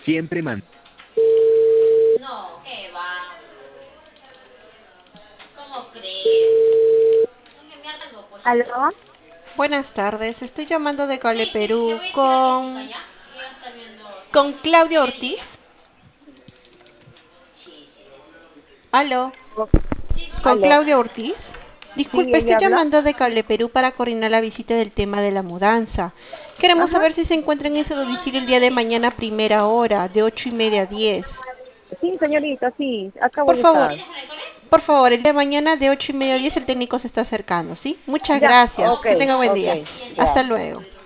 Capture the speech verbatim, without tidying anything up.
Siempre man. No, ¿qué va? ¿Cómo crees? No que mierda el bopollito. ¿Aló? Buenas tardes, estoy llamando de Cable Sí, sí, yo Perú voy a decir a Jessica, con, ¿ya? Ella está viendo con series. Claudia ¿Quiere día? Ortiz. Sí, sí. Aló, Sí, sí. con ¿Aló? Claudia Ortiz. Sí, Disculpe, estoy ella habla. llamando de Cable Perú para coordinar la visita del tema de la mudanza. Queremos Ajá. saber si se encuentran en su domicilio el día de mañana a primera hora, de ocho y media a diez. Sí, señorita, sí, acá Por voy a favor, estar. por favor, el día de mañana de ocho y media a diez el técnico se está acercando, ¿sí? Muchas Ya, gracias. ok, Que tenga buen ok, día. Hasta ya. luego.